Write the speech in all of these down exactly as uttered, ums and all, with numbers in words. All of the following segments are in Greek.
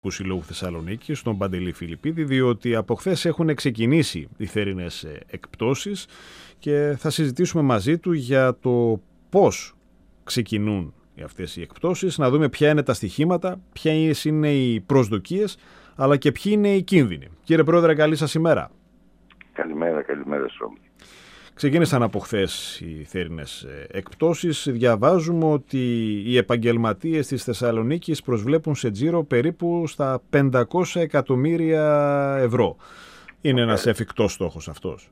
Συλλόγου Θεσσαλονίκης, τον Παντελή Φιλιππίδη, διότι από χθες έχουν ξεκινήσει οι θερινές εκπτώσεις και θα συζητήσουμε μαζί του για το πώς ξεκινούν αυτές οι εκπτώσεις, να δούμε ποια είναι τα στοιχήματα, ποιες είναι οι προσδοκίες, αλλά και ποιοι είναι οι κίνδυνοι. Κύριε Πρόεδρε, καλή σας ημέρα. Καλημέρα, καλημέρα Σόμι. Ξεκίνησαν από χθες οι θερινές εκπτώσεις. Διαβάζουμε ότι οι επαγγελματίες της Θεσσαλονίκης προσβλέπουν σε τζίρο περίπου στα πεντακόσια εκατομμύρια ευρώ. Είναι okay. ένας εφικτός στόχος αυτός?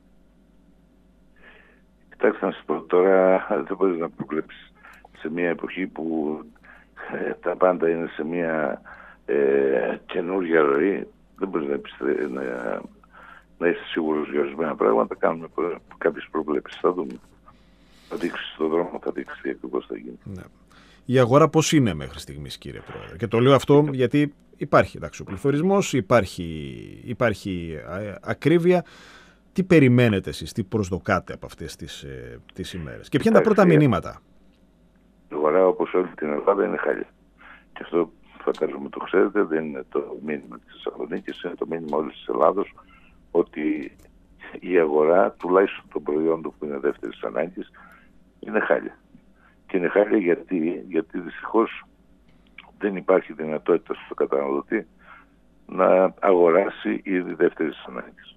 Κοιτάξτε να σας πω, τώρα δεν μπορείς να προβλέψεις σε μια εποχή που ε, τα πάντα είναι σε μια ε, καινούργια ροή. Δεν μπορείς να, επιστε, να, να είσαι σίγουρος για ορισμένα πράγματα. Κάνουμε κάποιες προβλέψεις. Θα δούμε. Θα δείξει στον δρόμο, θα δείξει τι ακριβώς θα γίνει. Ναι. Η αγορά πώς είναι μέχρι στιγμής, κύριε Πρόεδρε? Και το λέω αυτό γιατί υπάρχει εντάξει, ο πληθωρισμός, υπάρχει, υπάρχει ακρίβεια. Τι περιμένετε εσείς, τι προσδοκάτε από αυτές τις, ε, τις ημέρες? Και ποια είναι τα πρώτα μηνύματα? Η αγορά, όπως όλη την Ελλάδα, είναι χάλια. Και αυτό φαντάζομαι το ξέρετε, δεν είναι το μήνυμα της Θεσσαλονίκης, είναι το μήνυμα όλης της Ελλάδος, ότι η αγορά, τουλάχιστον των προϊόντων που είναι δεύτερης ανάγκης, είναι χάλια. Και είναι χάλια γιατί, γιατί δυστυχώς δεν υπάρχει δυνατότητα στον καταναλωτή να αγοράσει ήδη δεύτερης ανάγκης.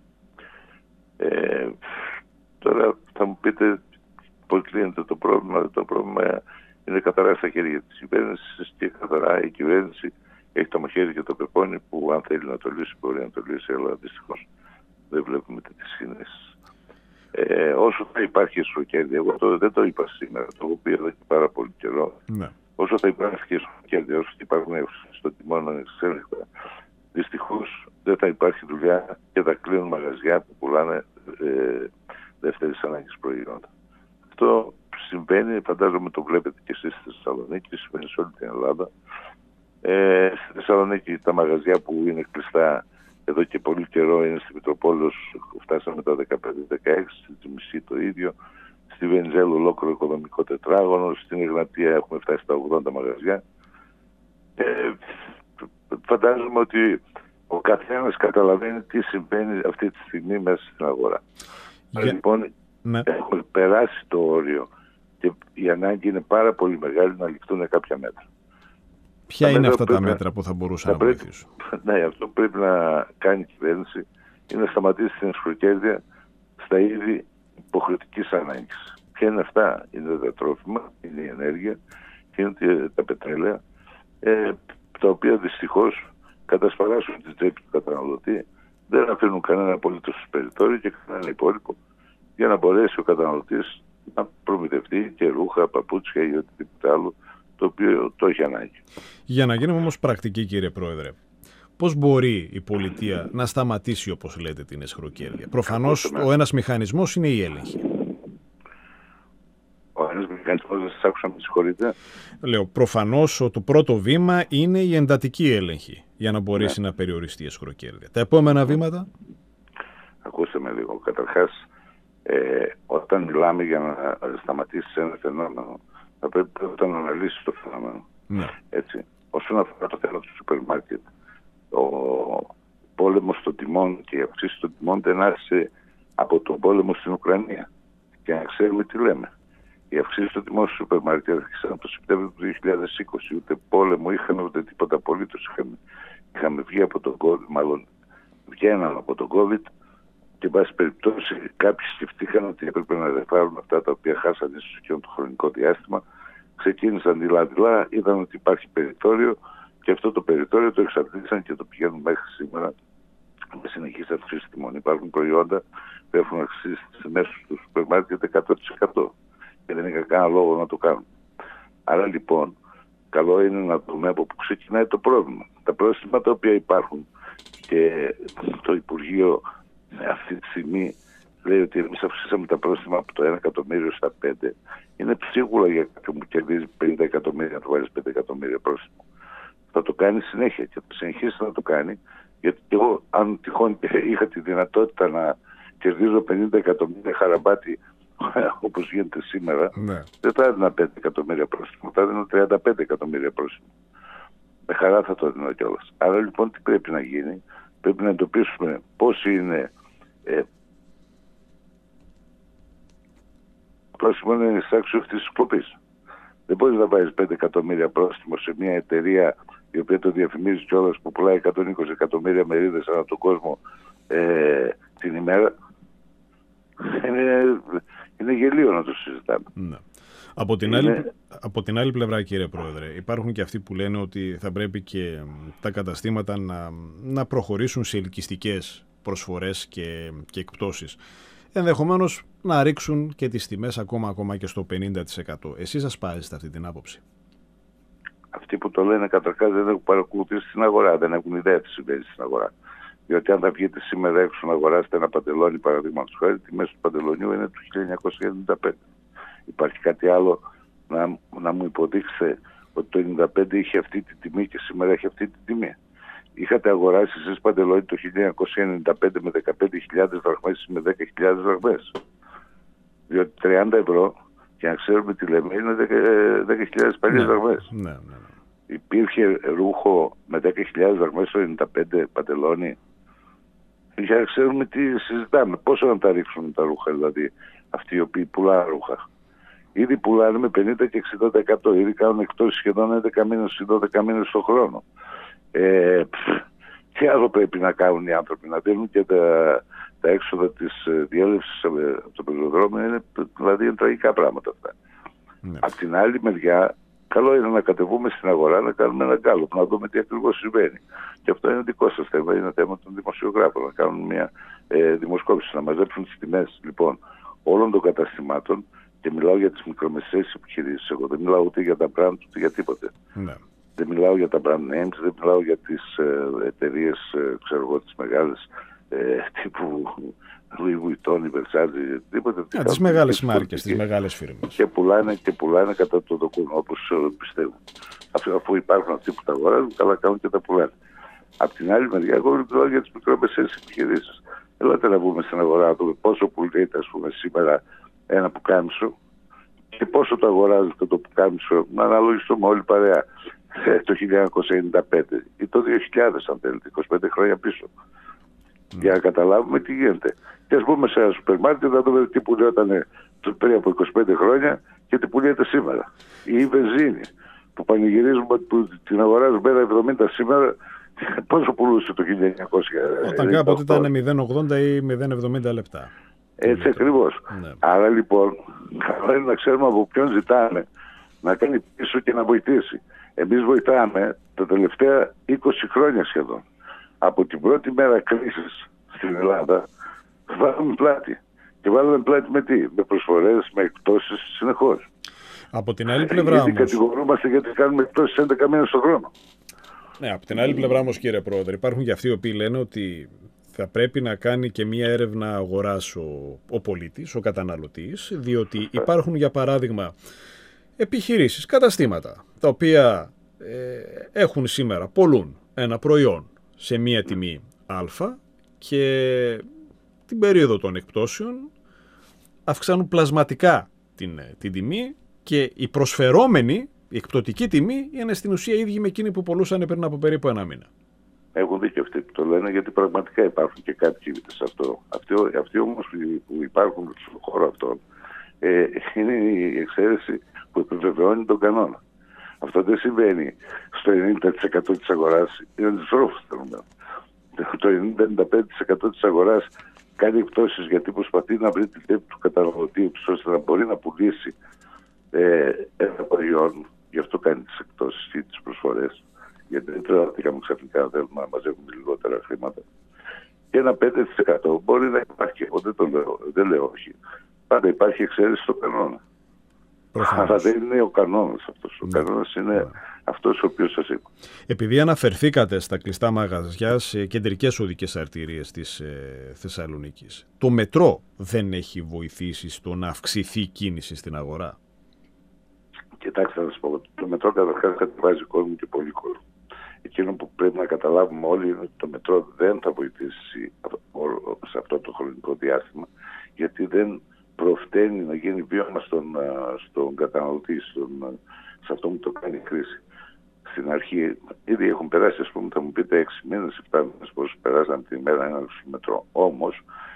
Ε, τώρα θα μου πείτε πώς λύνεται το πρόβλημα. Το πρόβλημα είναι καθαρά στα χέρια της κυβέρνησης και καθαρά η κυβέρνηση έχει το μαχαίρι και το πεπόνι που αν θέλει να το λύσει μπορεί να το λύσει, αλλά δυστυχώς δεν βλέπουμε τις συνέσεις. Ε, όσο θα υπάρχει εσωκέρδια, εγώ το, δεν το είπα σήμερα, το έχω πει εδώ και πάρα πολύ καιρό. Ναι. Όσο θα υπάρχει εσωκέρδια, όσο θα υπάρχουν στο τιμόνι ανεξέλεγκτα, δυστυχώς δεν θα υπάρχει δουλειά και θα κλείνουν μαγαζιά που πουλάνε ε, δεύτερης ανάγκης προϊόντα. Αυτό συμβαίνει, φαντάζομαι το βλέπετε και εσείς στη Θεσσαλονίκη, συμβαίνει σε όλη την Ελλάδα. Ε, στη Θεσσαλονίκη τα μαγαζιά που είναι κλειστά εδώ και πολύ καιρό είναι στη Μητροπόλεως, φτάσαμε τα δεκαπέντε δεκαέξι, στη Τζιμισή το ίδιο, στη Βενιζέλου ολόκληρο οικοδομικό τετράγωνο, στην Εγνατία έχουμε φτάσει στα ογδόντα μαγαζιά. Ε, φαντάζομαι ότι ο καθένας καταλαβαίνει τι συμβαίνει αυτή τη στιγμή μέσα στην αγορά. Yeah. Λοιπόν, ναι. Έχουμε περάσει το όριο και η ανάγκη είναι πάρα πολύ μεγάλη να ληφθούν κάποια μέτρα. Ποια τα είναι αυτά τα μέτρα να... που θα μπορούσαν να πρέπει... βοηθήσουν? Ναι, αυτό που πρέπει να κάνει η κυβέρνηση είναι να σταματήσει την εσχροκέρδεια στα είδη υποχρεωτικής ανάγκης. Ποια είναι αυτά? Είναι τα τρόφιμα, είναι η ενέργεια και είναι τα πετρέλαια, ε, τα οποία δυστυχώς κατασπαράσουν την τσέπη του καταναλωτή, δεν αφήνουν κανένα απολύτως περιθώριο και κανένα υπόλοιπο για να μπορέσει ο καταναλωτής να προμηθευτεί και ρούχα, παπούτσια ή οτιδήποτε άλλο το οποίο το έχει ανάγκη. Για να γίνουμε όμως πρακτικοί, κύριε Πρόεδρε, πώς μπορεί η πολιτεία να σταματήσει, όπως λέτε, την εσχροκέρδεια? Προφανώς ο ένας μηχανισμός είναι η έλεγχη. Ο ένας μηχανισμός, δεν σας άκουσα, με συγχωρείτε. Λέω, προφανώς το πρώτο βήμα είναι η εντατική έλεγχη για να μπορέσει ναι. να περιοριστεί η εσχροκέρδεια. Τα επόμενα βήματα? Ακούστε με λίγο. Καταρχάς, ε, όταν μιλάμε για να σταματήσει ένα φαινόμενο, θα πρέπει πρώτα να αναλύσει το φαινόμενο. Ναι. Έτσι. Όσον αφορά το θέμα του σούπερ μάρκετ, ο πόλεμος των τιμών και η αυξήση των τιμών δεν άρχισε από τον πόλεμο στην Ουκρανία. Και να ξέρουμε τι λέμε. Οι αυξήσεις των τιμών στο σούπερ μάρκετ άρχισαν το Σεπτέμβριο του δύο χιλιάδες είκοσι. Ούτε πόλεμο είχαμε, ούτε τίποτα απολύτως είχαμε. Είχαμε βγει από τον COVID, μάλλον βγαίναμε από τον COVID. Και, εν πάση περιπτώσει, κάποιοι σκεφτήκαν ότι έπρεπε να ρεφάρουν αυτά τα οποία χάσανε στο εκείνο το χρονικό διάστημα. Ξεκίνησαν δειλά-δειλά, είδαν ότι υπάρχει περιθώριο και αυτό το περιθώριο το εξαρτήσαν και το πηγαίνουν μέχρι σήμερα με συνεχείς αυξήσεις τιμών. Υπάρχουν προϊόντα που έχουν αυξήσει τις τιμές του σούπερ μάρκετ εκατό τοις εκατό και δεν είχα κανένα λόγο να το κάνουν. Άρα λοιπόν, καλό είναι να δούμε από πού ξεκινάει το πρόβλημα. Τα πρόστιμα τα οποία υπάρχουν και το Υπουργείο αυτή τη στιγμή λέει ότι εμείς αυξήσαμε τα πρόστιμα από το ένα εκατομμύριο στα πέντε. Είναι σίγουρα για κάποιον που κερδίζει πενήντα εκατομμύρια να του βάλεις πέντε εκατομμύρια πρόστιμο. Θα το κάνει συνέχεια και θα συνεχίσει να το κάνει, γιατί εγώ αν τυχόν είχα τη δυνατότητα να κερδίζω πενήντα εκατομμύρια χαραμπάτι όπως γίνεται σήμερα, ναι. δεν θα έδινα πέντε εκατομμύρια πρόστιμο, θα έδινα τριάντα πέντε εκατομμύρια πρόστιμο. με χαρά θα το δίνω κιόλας. Άρα λοιπόν τι πρέπει να γίνει? Πρέπει να εντοπίσουμε πώς είναι ε, πρόσημο είναι η στάξη αυτής της κλοπής. Δεν μπορείς να βάζεις πέντε εκατομμύρια πρόστιμο σε μια εταιρεία η οποία το διαφημίζει κιόλας, που πουλάει εκατόν είκοσι εκατομμύρια μερίδες ανά τον κόσμο ε, την ημέρα. Είναι, είναι γελίο να το συζητάμε. Ναι. Από την, είναι... άλλη, από την άλλη πλευρά, κύριε Πρόεδρε, υπάρχουν και αυτοί που λένε ότι θα πρέπει και τα καταστήματα να, να προχωρήσουν σε ελκυστικές προσφορές και, και εκπτώσεις. Ενδεχομένως να ρίξουν και τις τιμές ακόμα, ακόμα και στο πενήντα τοις εκατό. Εσείς ασπάζεστε αυτή την άποψη? Αυτοί που το λένε καταρχάς δεν έχουν παρακολουθήσει την αγορά, δεν έχουν ιδέα τι συμβαίνει στην αγορά. Διότι αν θα βγείτε σήμερα έξω να αγοράσετε ένα παντελόνι, παραδείγματος χάρη, τη μέση του παντελονιού είναι του χίλια εννιακόσια ενενήντα πέντε. Υπάρχει κάτι άλλο να, να μου υποδείξετε ότι το ενενήντα πέντε είχε αυτή τη τιμή και σήμερα έχει αυτή τη τιμή? Είχατε αγοράσει εσείς παντελόνι το χίλια εννιακόσια ενενήντα πέντε με δεκαπέντε χιλιάδες δραχμές ή με δέκα χιλιάδες δραχμές? Διότι τριάντα ευρώ, και να ξέρουμε τι λέμε, είναι δέκα χιλιάδες παλιές δραχμές. Ναι, ναι, ναι. Υπήρχε ρούχο με δέκα χιλιάδες δραχμές στο ενενήντα πέντε παντελόνι? Για να ξέρουμε τι συζητάμε. Πόσο να τα ρίξουν τα ρούχα, δηλαδή, αυτοί οι οποίοι πουλάνε ρούχα? Ήδη πουλάνε με πενήντα και εξήντα τοις εκατό. Ήδη κάνουν εκτός σχεδόν έντεκα μήνες ή δώδεκα μήνες το χρόνο. Ε, τι άλλο πρέπει να κάνουν οι άνθρωποι? Να δίνουν και τα, τα έξοδα της διέλευσης από το πεζοδρόμιο? Είναι, δηλαδή είναι τραγικά πράγματα αυτά. Ναι. Απ' την άλλη μεριά, καλό είναι να κατεβούμε στην αγορά, να κάνουμε ένα γκάλωπ, να δούμε τι ακριβώς συμβαίνει. Και αυτό είναι δικό σας θέμα, είναι θέμα των δημοσιογράφων, να κάνουν μια ε, δημοσκόπηση, να μαζέψουν τις τιμές λοιπόν όλων των καταστημάτων. Και μιλάω για τις μικρομεσαίες επιχειρήσεις. Εγώ δεν μιλάω ούτε για τα brand ούτε για τίποτε. Ναι. Δεν μιλάω για τα brand names, δεν μιλάω για τις ε, εταιρείες, ε, ξέρω εγώ, τις μεγάλες ε, τύπου Louis Vuitton, Versace, τίποτε. Yeah, τις μεγάλες μάρκες, τις μεγάλες φίρμες. Και πουλάνε, και πουλάνε κατά το δοκούν, όπως ε, πιστεύω. Αφού, αφού υπάρχουν αυτοί που τα αγοράζουν, καλά κάνουν και τα πουλάνε. Απ' την άλλη μεριά, εγώ μιλάω για τις μικρομεσαίες επιχειρήσεις. Ελάτε να βγούμε στην αγορά, να δούμε πόσο πουλείται, ας πούμε, σήμερα ένα πουκάμισο και πόσο το αγοράζετε το πουκάμισο, να αναλογιστούμε όλοι παρέα, το χίλια εννιακόσια ενενήντα πέντε ή το δύο χιλιάδες, αν θέλετε, είκοσι πέντε χρόνια πίσω. Mm. Για να καταλάβουμε τι γίνεται. Και ας πούμε σε ένα σούπερ μάρκετ να δούμε τι πουλιόταν πριν από είκοσι πέντε χρόνια και τι πουλιέται σήμερα. Ή η βενζίνη που πανηγυρίζουμε που την αγοράζουμε ένα εβδομήντα σήμερα, πόσο πουλούσε το χίλια εννιακόσια? Όταν κάποτε ήταν μηδέν ογδόντα ή μηδέν εβδομήντα λεπτά. Έτσι ακριβώς. Ναι. Άρα λοιπόν, καλό είναι να ξέρουμε από ποιον ζητάμε να κάνει πίσω και να βοηθήσει. Εμείς βοηθάμε τα τελευταία είκοσι χρόνια σχεδόν. Από την πρώτη μέρα κρίσης στην Ελλάδα βάλαμε πλάτη. Και βάλαμε πλάτη με τι? Με προσφορές, με εκπτώσεις συνεχώς. Από την άλλη πλευρά όμως... Γιατί κατηγορούμαστε γιατί κάνουμε εκπτώσεις έντεκα μήνες στον χρόνο. Ναι, από την άλλη πλευρά όμως, κύριε Πρόεδρε, υπάρχουν και αυτοί οι οποίοι λένε ότι θα πρέπει να κάνει και μία έρευνα αγοράς ο, ο πολίτης, ο καταναλωτής, διότι υπάρχουν, για παράδειγμα, επιχειρήσεις, καταστήματα, τα οποία ε, έχουν σήμερα, πολλούν ένα προϊόν σε μία τιμή α και την περίοδο των εκπτώσεων αυξάνουν πλασματικά την, την τιμή και η προσφερόμενη, η εκπτωτική τιμή είναι στην ουσία ίδια με εκείνη που πολλούσαν πριν από περίπου ένα μήνα. Έχουν δίκιο αυτοί που το λένε, γιατί πραγματικά υπάρχουν και κάποιοι σε αυτό. Αυτοί, αυτοί όμως που υπάρχουν στον χώρο αυτόν ε, είναι η εξαίρεση που επιβεβαιώνει τον κανόνα. Αυτό δεν συμβαίνει στο ενενήντα τοις εκατό της αγοράς, είναι αντιστρόφως το νούμερο. Το ενενήντα με ενενήντα πέντε τοις εκατό της αγοράς κάνει εκπτώσεις γιατί προσπαθεί να βρει τη θέση του καταναλωτή ώστε να μπορεί να πουλήσει ε, ένα προϊόν, γι' αυτό κάνει τις εκπτώσεις ή τις προσφορές. Γιατί δεν τρελαθήκαμε ξαφνικά, θέλουμε να μαζεύουμε λιγότερα χρήματα. Και ένα πέντε τοις εκατό μπορεί να υπάρχει. Εγώ δεν το λέω, δεν λέω όχι. Πάντα υπάρχει εξαίρεση στο κανόνα. Προφανώς. Αλλά δεν είναι ο κανόνας αυτός. Ο ναι. κανόνας είναι ναι. αυτός ο οποίος σας είπα. Επειδή αναφερθήκατε στα κλειστά μαγαζιά σε κεντρικές οδικές αρτηρίες της ε, Θεσσαλονίκης, το μετρό δεν έχει βοηθήσει στο να αυξηθεί η κίνηση στην αγορά? Κοιτάξτε να σας πω, το μετρό καταρχάς κατεβάζει κόσμο και πολύ κόσμο. Εκείνο που πρέπει να καταλάβουμε όλοι είναι ότι το μετρό δεν θα βοηθήσει σε αυτό το χρονικό διάστημα, γιατί δεν προφταίνει να γίνει βίωμα στον, στον καταναλωτή, στον, σε αυτό που το κάνει η κρίση. στην αρχή, ήδη έχουν περάσει, ας πούμε, θα μου πείτε έξι μήνες, επτά μήνες πώς περάσαν την ημέρα ένα στο μετρό. Όμως,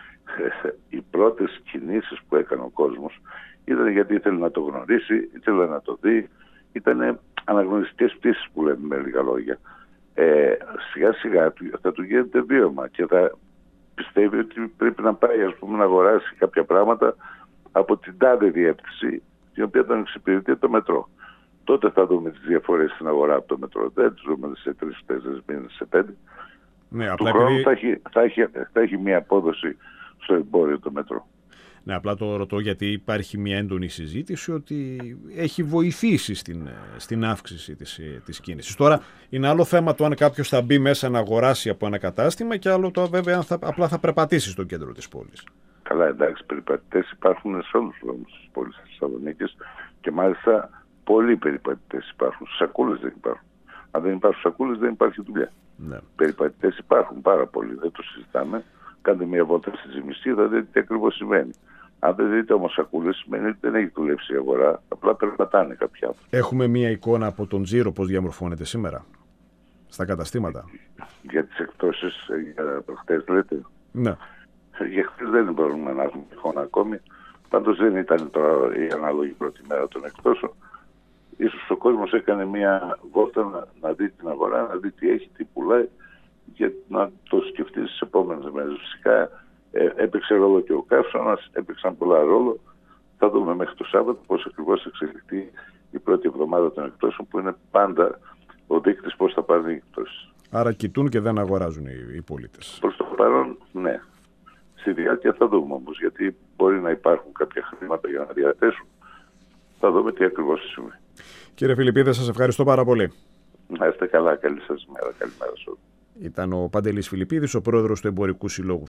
οι πρώτες κινήσεις που έκανε ο κόσμος ήταν γιατί ήθελε να το γνωρίσει, ήθελε να το δει, ήταν αναγνωριστικές πτήσεις που λέμε με λίγα λόγια. Ε, σιγά σιγά θα του γίνεται βίωμα και θα πιστεύει ότι πρέπει να πάει, ας πούμε, να αγοράσει κάποια πράγματα από την τάδε διεύθυνση, η οποία τον εξυπηρετεί το μετρό. Τότε θα δούμε τις διαφορές στην αγορά από το μετρό. Δεν τις δούμε σε τρεις τέσσερις μήνες, σε πέντε. Ναι, του απλά χρόνου επειδή... θα, έχει, θα, έχει, θα έχει μια απόδοση στο εμπόριο το μετρό. Ναι, απλά το ρωτώ γιατί υπάρχει μια έντονη συζήτηση ότι έχει βοηθήσει στην, στην αύξηση της, της κίνησης. Τώρα είναι άλλο θέμα το αν κάποιος θα μπει μέσα να αγοράσει από ένα κατάστημα και άλλο το βέβαια αν θα, απλά θα περπατήσει στο κέντρο της πόλης. Καλά, εντάξει, περιπατητές υπάρχουν σε όλους τους δρόμους της πόλης της Θεσσαλονίκης και μάλιστα πολλοί περιπατητές υπάρχουν. Σακούλες δεν υπάρχουν. Αν δεν υπάρχουν σακούλες δεν υπάρχει δουλειά. Ναι. Περιπατητές υπάρχουν πάρα πολλοί, δεν το συζητάμε. Κάντε μια βόλτα στη Ζημιστή, θα δείτε τι ακριβώς σημαίνει. Αν δεν δείτε όμως σακούλες, σημαίνει ότι δεν έχει δουλέψει η αγορά, απλά περπατάνε κάποια άνθρωποι. Έχουμε μια εικόνα από τον τζίρο πώς διαμορφώνεται σήμερα στα καταστήματα. Για τις εκπτώσεις, για χτες λέτε. Ναι. Για χτες δεν μπορούμε να έχουμε εικόνα ακόμη. Πάντως δεν ήταν τώρα η ανάλογη πρώτη μέρα των εκπτώσεων. Ίσως ο κόσμος έκανε μια βόλτα να, να δει την αγορά, να δει τι έχει, τι πουλάει και να το σκεφτεί στις επόμενες μέρες. Φυσικά ε, έπαιξε ρόλο και ο καύσωνας, έπαιξαν πολλά ρόλο. Θα δούμε μέχρι το Σάββατο πώς ακριβώς θα εξελιχθεί η πρώτη εβδομάδα των εκπτώσεων, που είναι πάντα ο δείκτης πώς θα πάνε οι εκπτώσεις. Άρα κοιτούν και δεν αγοράζουν οι, οι πολίτες. Προς το παρόν, ναι. Στη διάρκεια θα δούμε όμως, γιατί μπορεί να υπάρχουν κάποια χρήματα για να διαθέσουν. Θα δούμε τι ακριβώς συμβεί. Κύριε Φιλιππίδη, σας ευχαριστώ πάρα πολύ. Να είστε καλά. Καλή σας μέρα. Καλημέρα σε όλους. Ήταν ο Παντελής Φιλιππίδης, ο πρόεδρος του Εμπορικού Συλλόγου